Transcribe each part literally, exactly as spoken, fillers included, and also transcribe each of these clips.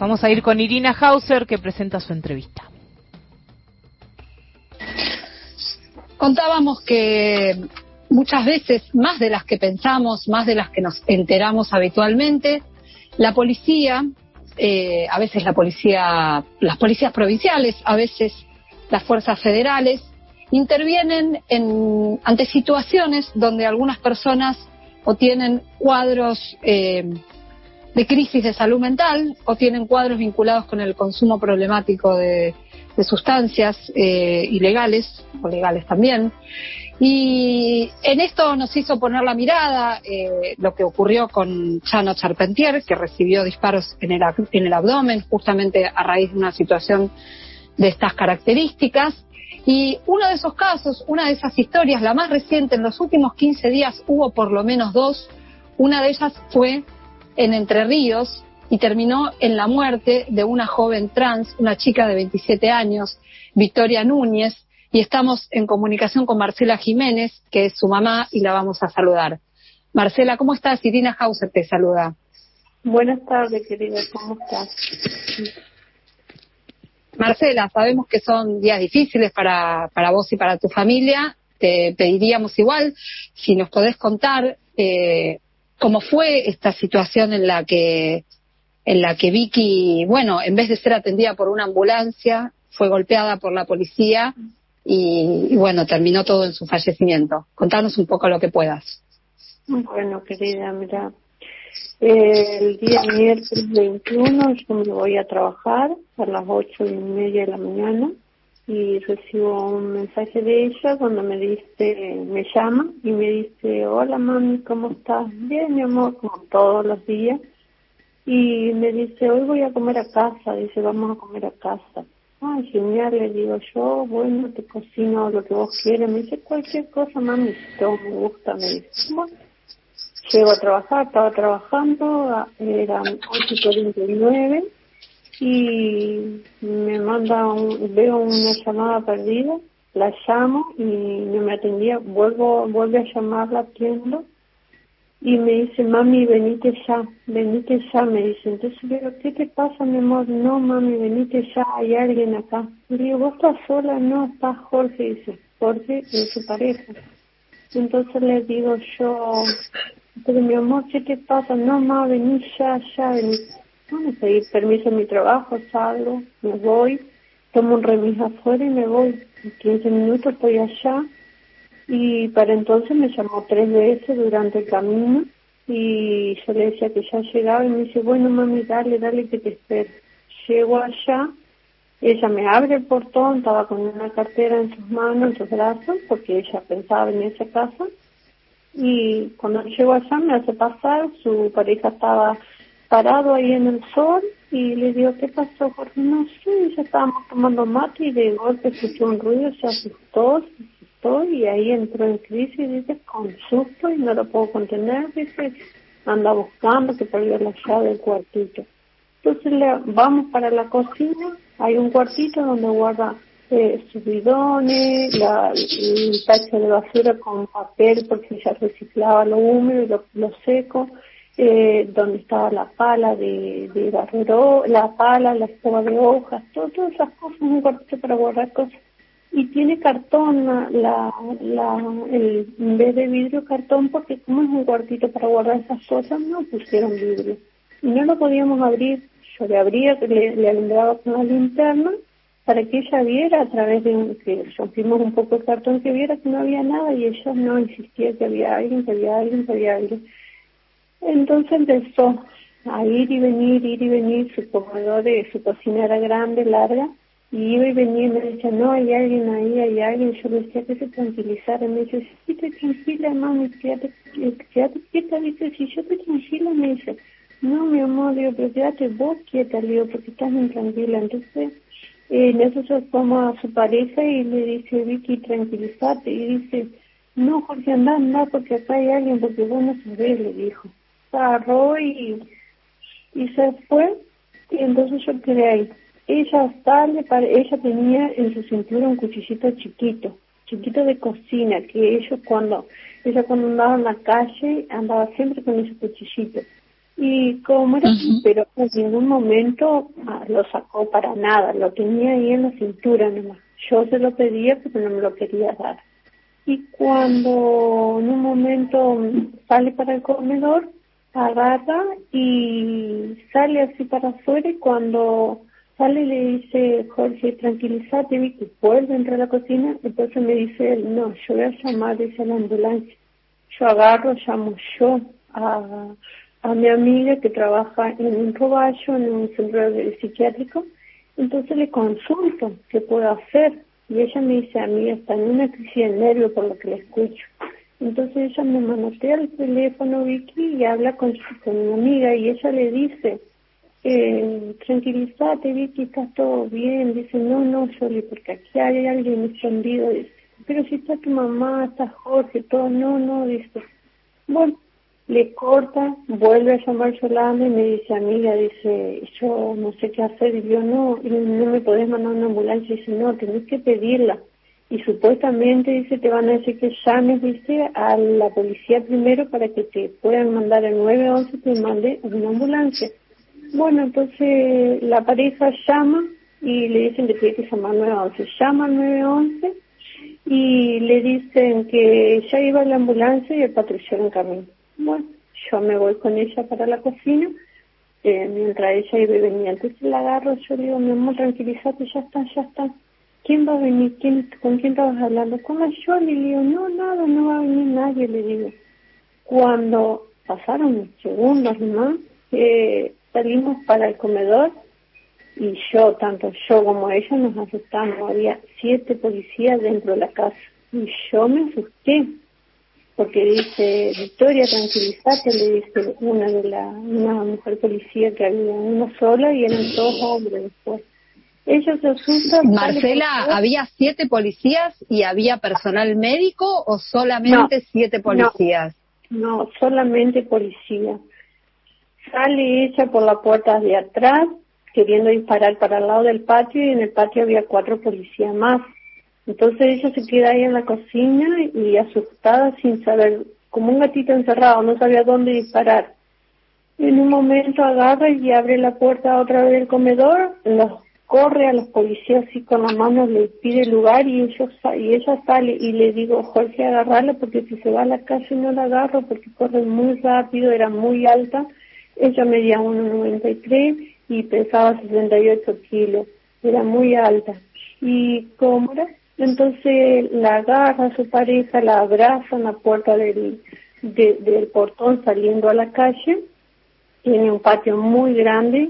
Vamos a ir con Irina Hauser, que presenta su entrevista. Contábamos que muchas veces, más de las que pensamos, más de las que nos enteramos habitualmente, la policía, eh, a veces la policía, las policías provinciales, a veces las fuerzas federales, intervienen en, ante situaciones donde algunas personas o tienen cuadros eh, de crisis de salud mental o tienen cuadros vinculados con el consumo problemático de, de sustancias eh, ilegales o legales también. Y en esto nos hizo poner la mirada eh, lo que ocurrió con Chano Charpentier, que recibió disparos en el, en el abdomen justamente a raíz de una situación de estas características. Y uno de esos casos, una de esas historias, la más reciente, en los últimos quince días hubo por lo menos dos. Una de ellas fue en Entre Ríos y terminó en la muerte de una joven trans, una chica de veintisiete años, Victoria Núñez, y estamos en comunicación con Marcela Jiménez, que es su mamá, y la vamos a saludar. Marcela, ¿cómo estás? Irina Hauser te saluda. Buenas tardes, querida, ¿cómo estás? Marcela, sabemos que son días difíciles para, para vos y para tu familia. Te pediríamos igual, si nos podés contar eh, cómo fue esta situación en la que en la que Vicky, bueno, en vez de ser atendida por una ambulancia, fue golpeada por la policía y, y bueno, terminó todo en su fallecimiento. Contanos un poco lo que puedas. Bueno, querida, mira, eh, el día miércoles veintiuno yo me voy a trabajar a las ocho y media de la mañana y recibo un mensaje de ella cuando me dice, me llama y me dice: hola mami, ¿cómo estás? Bien, mi amor, como todos los días. Y me dice: hoy voy a comer a casa, dice, vamos a comer a casa. Ah, genial, le digo yo, bueno, te cocino lo que vos quieras. Me dice: cualquier cosa, mami, todo me gusta, me dice. Bueno, llego a trabajar, estaba trabajando, eran ocho y cuarenta y nueve y me manda, un, veo una llamada perdida, la llamo y no me atendía, vuelvo, vuelve a llamarla, atiendo. Y me dice: mami, venite ya, venite ya, me dice. Entonces le digo: ¿qué te pasa, mi amor? No, mami, venite ya, hay alguien acá. Le digo: ¿vos estás sola? No, está Jorge, dice. Jorge es su pareja. Entonces le digo yo: pero mi amor, ¿qué te pasa? No, ma, vení ya, ya, vení. Bueno, pedí permiso en mi trabajo, salgo, me voy, tomo un remis afuera y me voy. En quince minutos estoy allá. Y para entonces me llamó tres veces durante el camino y yo le decía que ya llegaba y me dice: bueno, mami, dale, dale que te espero. Llego allá, ella me abre el portón, estaba con una cartera en sus manos, en sus brazos, porque ella pensaba venirse a casa. Y cuando llego allá me hace pasar, su pareja estaba parado ahí en el sol y le digo: ¿qué pasó, Jorge? No sé, ya estábamos tomando mate y de golpe escuchó un ruido, se asustó, se asustó y ahí entró en crisis, dice, con susto y no lo puedo contener, dice, anda buscando, que perdió la llave del cuartito. Entonces le, vamos para la cocina, hay un cuartito donde guarda eh, sus bidones, la, el tacho de basura con papel porque ella reciclaba lo húmedo y lo, lo seco. Eh, donde estaba la pala de, de barrero, la pala, la escoba de hojas, todo, todas esas cosas, un cuartito para guardar cosas. Y tiene cartón, la, la, la el, en vez de vidrio, cartón, porque como es un cuartito para guardar esas cosas, no pusieron vidrio. Y no lo podíamos abrir. Yo le abría, le, le alumbraba con la linterna para que ella viera a través de un, que rompimos un poco el cartón, que viera que no había nada y ella no insistía que había alguien, que había alguien, que había alguien. Entonces empezó a ir y venir, ir y venir, su comedor, de su cocina era grande, larga, y iba y venía y me decía: no, hay alguien ahí, hay alguien. Yo le decía que se tranquilizara, me dice: sí, estoy tranquila, mami, quédate, quédate quieta, dice, si yo estoy tranquila, me dice, no, mi amor, digo, pero quédate vos quieta, le digo, porque estás muy tranquila. Entonces, eh, en eso se toma a su pareja y le dice: Vicky, tranquilízate, y dice: no, Jorge, anda, anda, porque acá hay alguien, porque vos no sabés, le dijo. Agarró y, y se fue y entonces yo quedé ahí. Ella sale, para, ella tenía en su cintura un cuchillito chiquito, chiquito de cocina, que ellos cuando, ella cuando andaba en la calle andaba siempre con ese cuchillito. Y como era, Uh-huh. pero en ningún momento ah, lo sacó para nada, lo tenía ahí en la cintura nomás. Yo se lo pedía pero no me lo quería dar. Y cuando en un momento sale para el comedor, agarra y sale así para afuera, y cuando sale le dice, Jorge, tranquilízate, Vicky, vuelve a entrar a la cocina. Entonces me dice él, no, yo voy a llamar, dice, a la ambulancia. Yo agarro, llamo yo a, a mi amiga que trabaja en un roballo, en un centro de- psiquiátrico. Entonces le consulto qué puedo hacer. Y ella me dice, amiga, está en una crisis de nervio por lo que le escucho. Entonces ella me manotea el teléfono, Vicky, y habla con, con mi amiga, y ella le dice, eh, tranquilízate, Vicky, está todo bien. Dice, no, no, Yoli, porque aquí hay alguien escondido. Dice, pero si está tu mamá, está Jorge, todo, no, no, dice. Bueno, le corta, vuelve a llamar Yolanda y me dice, amiga, dice, yo no sé qué hacer. Y yo, no, y no me podés mandar una ambulancia. Y dice, no, tenés que pedirla. Y supuestamente, dice, te van a decir que llames, dice, a la policía primero para que te puedan mandar el nueve once y te mande una ambulancia. Bueno, entonces la pareja llama y le dicen que tiene que llamar nueve once. Llama al nueve once y le dicen que ya iba la ambulancia y el patrullero en camino. Bueno, yo me voy con ella para la cocina, eh, mientras ella iba y venía. Entonces la agarro, yo le digo, mi amor, tranquilízate, ya está, ya está. ¿Quién va a venir? ¿Quién, ¿Con quién estabas hablando? Con la Yoli. Le digo, no, nada, no va a venir nadie, le digo. Cuando pasaron segundos nomás, eh, salimos para el comedor y yo, tanto yo como ella, nos asustamos. Había siete policías dentro de la casa y yo me asusté porque dice, Victoria, tranquilízate, le dice una de la una mujer policía, que había una sola y eran todos hombres después. Ella se asusta. Marcela, ¿había siete policías y había personal médico o solamente no, siete policías? No, no, solamente policía. Sale ella por la puerta de atrás, queriendo disparar para el lado del patio, y en el patio había cuatro policías más. Entonces ella se queda ahí en la cocina y asustada, sin saber, como un gatito encerrado, no sabía dónde disparar. En un momento agarra y abre la puerta otra vez del comedor, los corre a los policías así con las manos, le pide lugar, y ellos y ella sale, y le digo, Jorge, agarrarla porque si se va a la calle no la agarro porque corre muy rápido, era muy alta. Ella medía uno noventa y tres y pesaba sesenta y ocho kilos, era muy alta. Y cómo era, entonces la agarra a su pareja, la abraza en la puerta del, de, del portón saliendo a la calle. Tiene un patio muy grande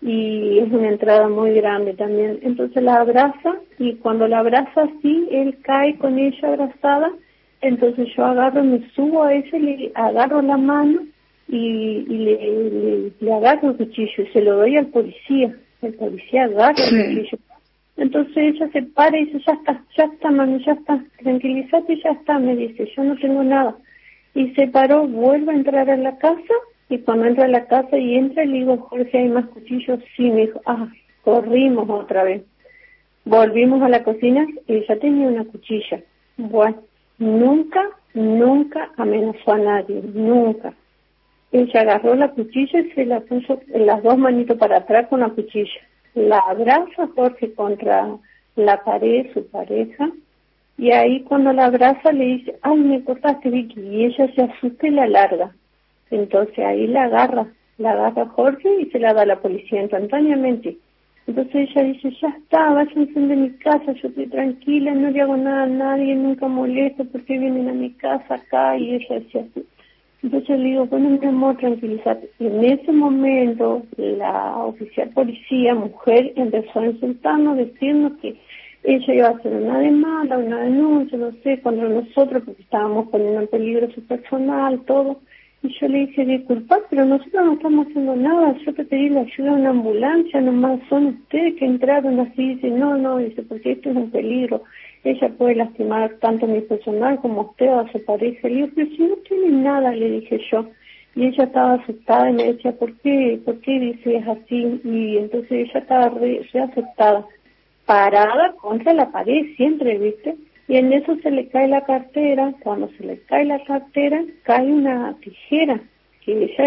y es una entrada muy grande también. Entonces la abraza, y cuando la abraza así, él cae con ella abrazada. Entonces yo agarro, me subo a ese, le agarro la mano y, y le, le, le agarro el cuchillo y se lo doy al policía. El policía agarra sí. el cuchillo. Entonces ella se para y dice, ya está, ya está, mami, ya está, tranquilízate, ya está, me dice, yo no tengo nada. Y se paró, vuelve a entrar a la casa, y cuando entra a la casa y entra, le digo, Jorge, ¿hay más cuchillos? Sí, me dijo, ah, corrimos otra vez. Volvimos a la cocina y ella tenía una cuchilla. Bueno, nunca, nunca amenazó a nadie, nunca. Ella agarró la cuchilla y se la puso las dos manitos para atrás con la cuchilla. La abraza Jorge contra la pared, su pareja, y ahí cuando la abraza le dice, ay, me cortaste, Vicky, y ella se asusta y la larga. Entonces ahí la agarra, la agarra Jorge y se la da a la policía instantáneamente. Entonces ella dice, ya está, váyanse de mi casa, yo estoy tranquila, no le hago nada a nadie, nunca molesto, porque vienen a mi casa acá, y ella decía así. Entonces le digo, bueno, mi amor, tranquilízate. Y en ese momento la oficial policía, mujer, empezó a insultarnos, decirnos que ella iba a hacer una demanda, una denuncia, no sé, contra nosotros, porque estábamos poniendo en peligro su personal, todo. Y yo le dije, disculpa, pero nosotros no estamos haciendo nada, yo te pedí la ayuda de una ambulancia, nomás son ustedes que entraron así. Dice, no, no, dice, porque esto es un peligro, ella puede lastimar tanto a mi personal como a usted o a su pareja. Le digo, pero si no tiene nada, le dije yo. Y ella estaba asustada y me decía, ¿por qué? ¿Por qué dices así? Y entonces ella estaba re, re asustada, parada contra la pared siempre, ¿viste? Y en eso se le cae la cartera. Cuando se le cae la cartera, cae una tijera, que ella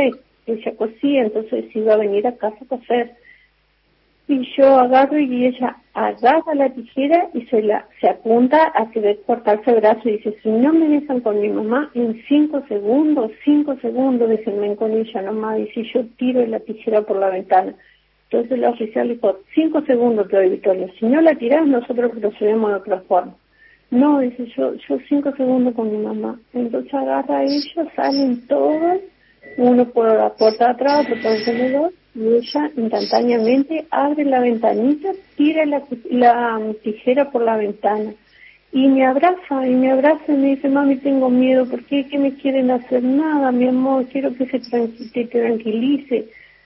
ella cosía, entonces iba a venir a casa a coser. Y yo agarro y ella agarra la tijera y se la se apunta a querer cortarse el brazo y dice, si no me dejan con mi mamá, en cinco segundos, cinco segundos, déjenme con ella nomás, y si yo tiro la tijera por la ventana. Entonces la oficial dijo, cinco segundos te doy, Victoria, si no la tirás nosotros procedemos de otra forma. No, dice, yo yo cinco segundos con mi mamá. Entonces agarra a ella, salen todos, uno por la puerta de atrás, otro por el comedor, y ella instantáneamente abre la ventanita, tira la, la tijera por la ventana y me abraza, y me abraza y me dice, mami, tengo miedo, ¿por qué? ¿Qué me quieren hacer? Nada, mi amor, quiero que se tranqui- te tranquilice.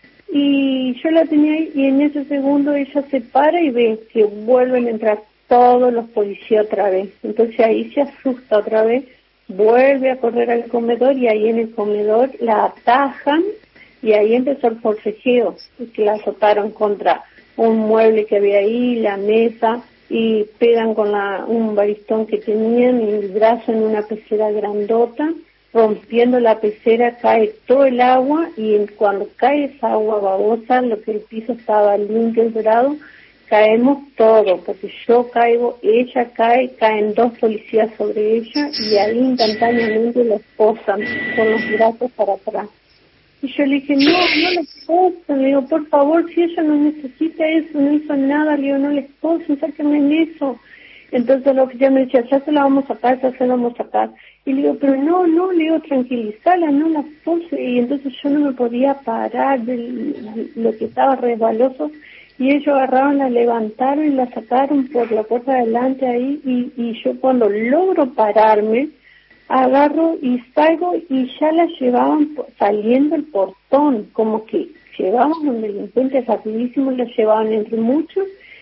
Y yo la tenía ahí y en ese segundo ella se para y ve que vuelven a entrar todos los policías otra vez. Entonces ahí se asusta otra vez, vuelve a correr al comedor y ahí en el comedor la atajan. Y ahí empezó el forcejeo, que la azotaron contra un mueble que había ahí, la mesa, y pegan con la, un baristón que tenían y el brazo en una pecera grandota, rompiendo la pecera cae todo el agua y cuando cae esa agua babosa, lo que el piso estaba limpio y dorado, caemos todos, porque yo caigo, ella cae, caen dos policías sobre ella y ahí instantáneamente la esposan con los brazos para atrás. Y yo le dije, no, no le esposen, le digo, por favor, si ella no necesita eso, no hizo nada, le digo, no le esposen, sáquenme en eso. Entonces la oficial me decía, ya se la vamos a sacar, ya se la vamos a sacar. Y le digo, pero no, no, le digo, tranquilízala, no la expose. Y entonces yo no me podía parar de, de lo que estaba resbaloso. Y ellos agarraron, la levantaron y la sacaron por la puerta de adelante ahí. Y, y yo cuando logro pararme, agarro y salgo y ya la llevaban saliendo el portón, como que llevaban un delincuente rapidísimo, la llevaban entre muchos.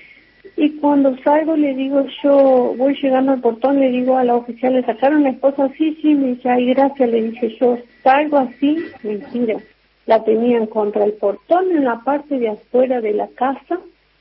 Y cuando salgo le digo, yo voy llegando al portón, le digo a la oficial, ¿le sacaron la esposa? Sí, sí, me dice, ay, gracias, le dije yo, salgo así, mentira, la tenían contra el portón en la parte de afuera de la casa,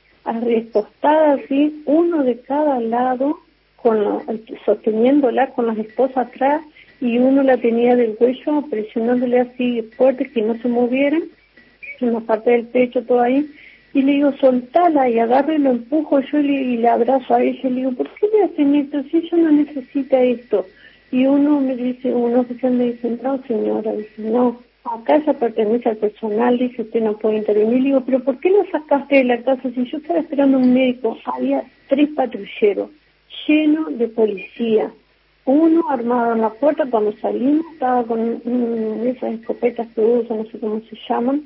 recostada así, uno de cada lado, con la, sosteniéndola con las esposas atrás, y uno la tenía del cuello presionándole así fuerte que no se moviera, en la parte del pecho todo ahí, y le digo, soltala, y agarro y lo empujo yo y le, y le abrazo a ella, y le digo, ¿por qué le hacen esto si ella no necesita esto? Y uno me dice, un oficial me dice, no señora, dice, no, acá ella pertenece al personal, dice, usted no puede intervenir. Le digo, pero ¿por qué lo sacaste de la casa? Si yo estaba esperando un médico, había tres patrulleros lleno de policía, uno armado en la puerta. Cuando salimos estaba con um, esas escopetas que usan, no sé cómo se llaman,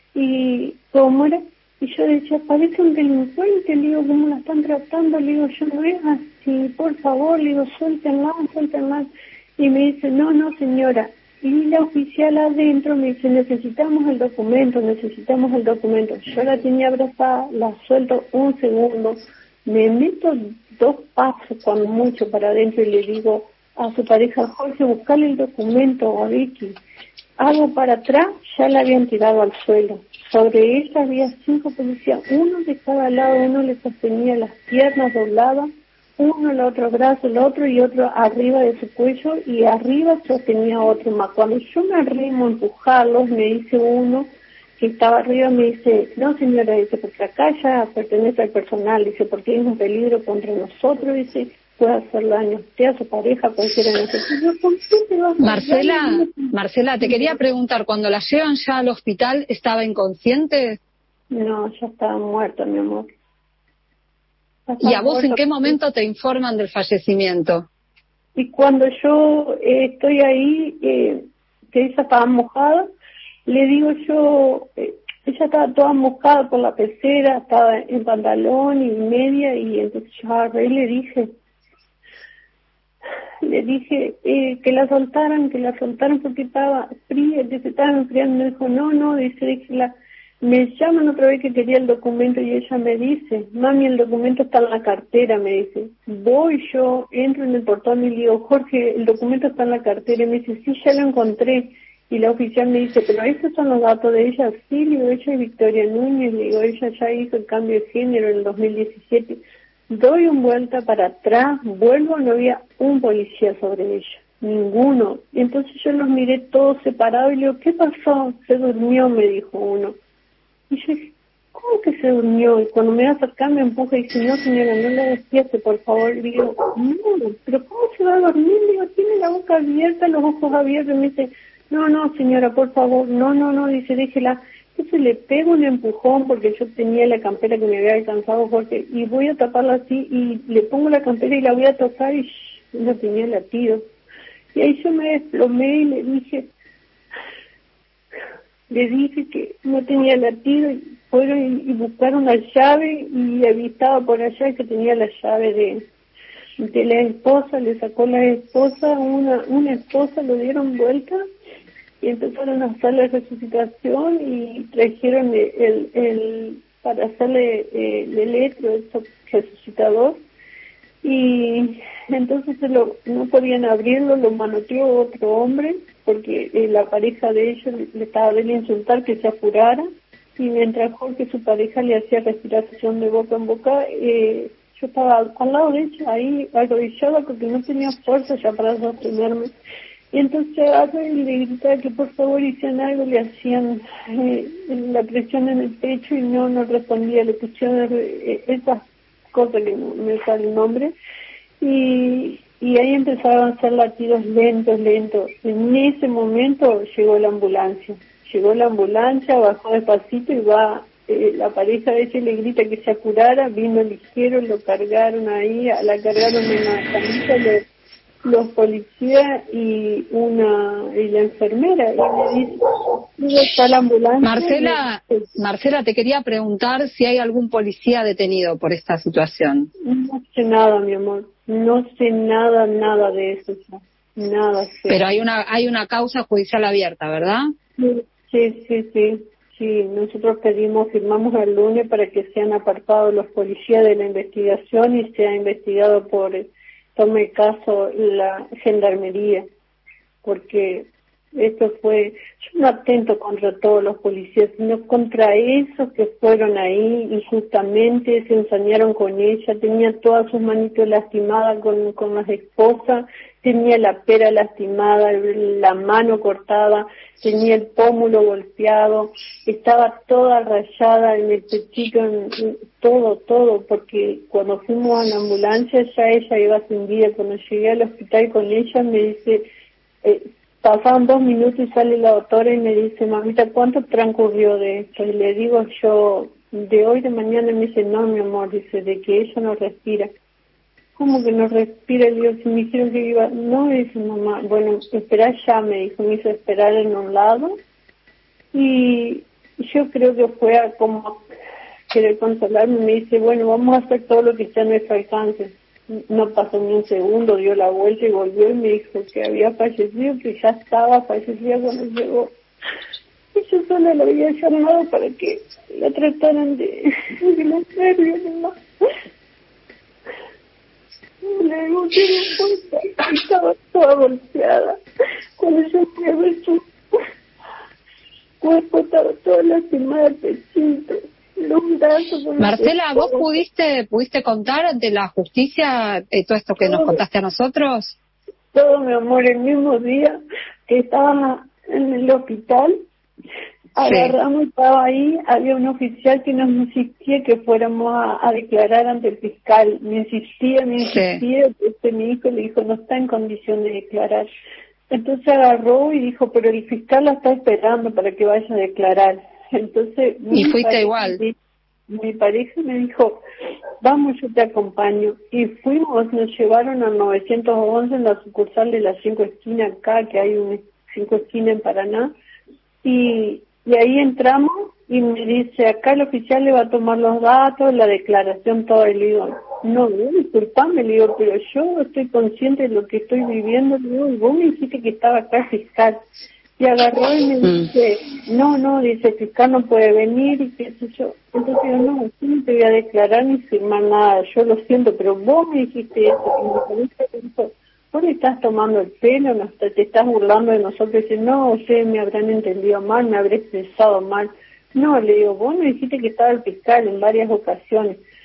y cómo era, y yo decía, parece un delincuente, le digo, ¿cómo la están tratando? Le digo, yo no es así, por favor, le digo, suéltenla, suéltenla, y me dice, no, no señora, y la oficial adentro me dice, necesitamos el documento, necesitamos el documento. Yo la tenía abrazada, la suelto un segundo, me meto dos pasos cuando mucho para adentro y le digo a su pareja, Jorge, buscale el documento a Vicky. Hago para atrás, ya la habían tirado al suelo. Sobre ella había cinco policías, uno de cada lado, uno le sostenía las piernas dobladas, uno el otro brazo, el otro y otro arriba de su cuello, y arriba sostenía otro más. Cuando yo me arrimo a empujarlos, me dice uno que estaba arriba, me dice, no señora, dice, porque acá ya pertenece al personal, dice, porque es un peligro contra nosotros, dice, puede hacer daño a usted, a su pareja, cualquiera de nosotros. ¿Por qué te vas a Marcela, Marcela, te quería preguntar, cuando la llevan ya al hospital, ¿estaba inconsciente? No, ya estaba muerta, mi amor. ¿Y a vos en qué momento te informan del fallecimiento? Y cuando yo eh, estoy ahí, eh, que ella estaba mojada, le digo yo, eh, ella estaba toda mojada por la pecera, estaba en pantalón y media, y entonces yo agarré y le dije, le dije eh, que la soltaran, que la soltaran porque estaba fría, que se estaba enfriando. Me dijo, no, no, dice, déjela. Me llaman otra vez que quería el documento y ella me dice, mami, el documento está en la cartera, me dice. Voy yo, entro en el portón y le digo, Jorge, el documento está en la cartera, y me dice, sí, ya lo encontré. Y la oficial me dice, pero esos son los datos de ella. Sí, le digo, ella es Victoria Núñez, le digo, ella ya hizo el cambio de género en el dos mil diecisiete. Doy una vuelta para atrás, vuelvo, no había un policía sobre ella. ninguno. Y entonces yo los miré todos separados y le digo, ¿qué pasó? Se durmió, me dijo uno. Y yo dije, ¿cómo que se durmió? Y cuando me va a acercar me empuja y dice, no señora, no la despierte, por favor. Y digo, no, pero ¿cómo se va a dormir? Le digo, tiene la boca abierta, los ojos abiertos. Y me dice, no, no señora, por favor, no, no, no, dice, déjela. Entonces le pego un empujón porque yo tenía la campera que me había alcanzado Jorge y voy a taparla así y le pongo la campera y la voy a tocar y shh, no tenía latido. Y ahí yo me desplomé y le dije, le dije que no tenía latido y fueron y, y buscaron la llave y estaba por allá que tenía la llave de, de la esposa, le sacó la esposa, una, una esposa, lo dieron vuelta y empezaron a hacer la resucitación y trajeron el, el, el para hacerle el electro, el resucitador, y entonces se lo, no podían abrirlo, lo manoteó otro hombre, porque eh, la pareja de ellos le, le estaba de insultar que se apurara, y mientras Jorge, su pareja, le hacía respiración de boca en boca, eh, yo estaba al lado de ella, ahí arrodillada, porque no tenía fuerza ya para sostenerme. Y entonces agarré y le gritaba que por favor hicieran algo, le hacían eh, la presión en el pecho y no, no respondía, le pusieron eh, esas cosas que no me sale el nombre, y, y ahí empezaron a hacer latidos lentos, lentos. En ese momento llegó la ambulancia, llegó la ambulancia, bajó despacito y va, eh, la pareja de ella le grita que se apurara, vino ligero, lo cargaron ahí, la cargaron en la camisa, le los policías y una y la enfermera y me dice, ¿dónde está la ambulancia? Marcela, Marcela, te quería preguntar si hay algún policía detenido por esta situación. No sé nada, mi amor, no sé nada, nada de eso, nada sé. Pero hay una hay una causa judicial abierta, ¿verdad? Sí, sí, sí, sí, nosotros pedimos, firmamos el lunes para que sean apartados los policías de la investigación y sea investigado por tome caso la gendarmería, porque esto fue, yo no atento contra todos los policías, sino contra esos que fueron ahí injustamente, se ensañaron con ella, tenía todas sus manitos lastimadas con, con las esposas, tenía la pera lastimada, la mano cortada, tenía el pómulo golpeado, estaba toda rayada en el pechito, en, en todo, todo, porque cuando fuimos a la ambulancia ya ella iba sin vida. Cuando llegué al hospital con ella me dice, eh, pasaban dos minutos y sale la doctora y me dice, mamita, ¿cuánto transcurrió de esto? Y le digo yo, de hoy de mañana. Me dice, no, mi amor, dice, de que ella no respira. ¿Cómo que no respira? Le digo, si me dijeron que iba, no, dice mamá, bueno, espera ya, me dijo, me hizo esperar en un lado, y yo creo que fue a como querer consolarme, me dice, bueno, vamos a hacer todo lo que esté a nuestro alcance. No pasó ni un segundo, dio la vuelta y volvió y me dijo que había fallecido, que ya estaba fallecida cuando llegó. Y yo solo la había llamado para que la trataran de, de los nervios, ¿no? Le digo que no importa, estaba toda golpeada. Cuando yo fui a ver su cuerpo, estaba toda lastimada, el pechito, los brazos. Marcela, ¿vos pudiste pudiste contar ante la justicia eh, todo esto que nos contaste a nosotros? Todo, mi amor, el mismo día que estaba en el hospital, agarramos, sí. Estaba ahí, había un oficial que nos insistía que fuéramos a, a declarar ante el fiscal. Me insistía, me insistía, sí. Este, mi hijo le dijo, no está en condición de declarar. Entonces agarró y dijo, pero el fiscal la está esperando para que vaya a declarar. Entonces, y fuiste igual. Mi, mi pareja me dijo, vamos, yo te acompaño. Y fuimos, nos llevaron al novecientos once en la sucursal de las Cinco Esquinas acá, que hay un Cinco Esquinas en Paraná. Y Y ahí entramos y me dice, acá el oficial le va a tomar los datos, la declaración, todo. Y le digo, no, disculpame, le digo, pero yo estoy consciente de lo que estoy viviendo. Le digo, y vos me dijiste que estaba acá el fiscal. Y agarró y me dice, no, no, dice, el fiscal no puede venir y qué sé yo. Entonces yo, no, yo no te voy a declarar ni firmar nada, yo lo siento, pero vos me dijiste eso. Y me dijo, vos le estás tomando el pelo, no, te, te estás burlando de nosotros. Y dice, no, ustedes me habrán entendido mal, me habré expresado mal. No, le digo, vos me dijiste que estaba el fiscal en varias ocasiones.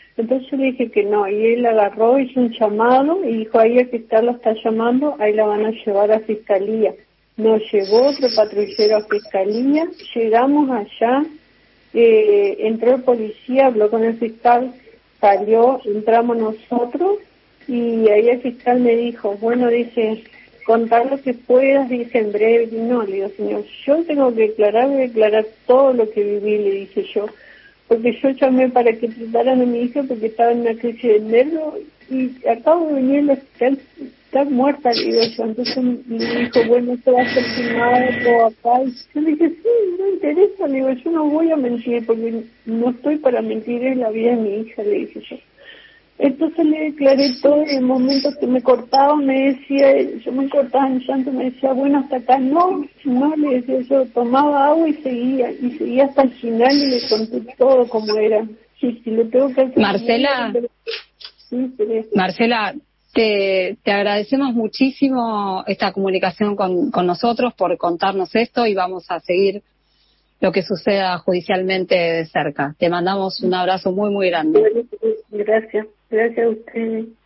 Entonces yo le dije que no, y él agarró, hizo un llamado y dijo, ahí el fiscal la está llamando, ahí la van a llevar a fiscalía. Nos llevó otro patrullero a fiscalía, llegamos allá, eh, entró el policía, habló con el fiscal, salió, entramos nosotros y ahí el fiscal me dijo, bueno, dice, contar lo que puedas, dice, en breve. Y no, le digo, señor, yo tengo que declarar, voy a declarar todo lo que viví, le dije yo, porque yo llamé para que trataran a mi hija porque estaba en una crisis de nervios y acabo de venir al hospital, está muerta, le digo yo. Entonces me dijo, bueno, esto va a ser filmado todo acá. Y yo le dije, sí, no interesa, le digo, yo no voy a mentir porque no estoy para mentir, es la vida de mi hija, le dije yo. Entonces le declaré todo y en momentos que me cortaba me decía, yo me cortaba en llanto, me decía, bueno, hasta acá no, no, le decía yo, tomaba agua y seguía, y seguía hasta el final y le conté todo como era. Sí, sí, le tengo que hacer... Marcela, pero... sí, pero... Marcela, te, te agradecemos muchísimo esta comunicación con, con nosotros por contarnos esto y vamos a seguir lo que suceda judicialmente de cerca. Te mandamos un abrazo muy, muy grande. Gracias, gracias a ustedes.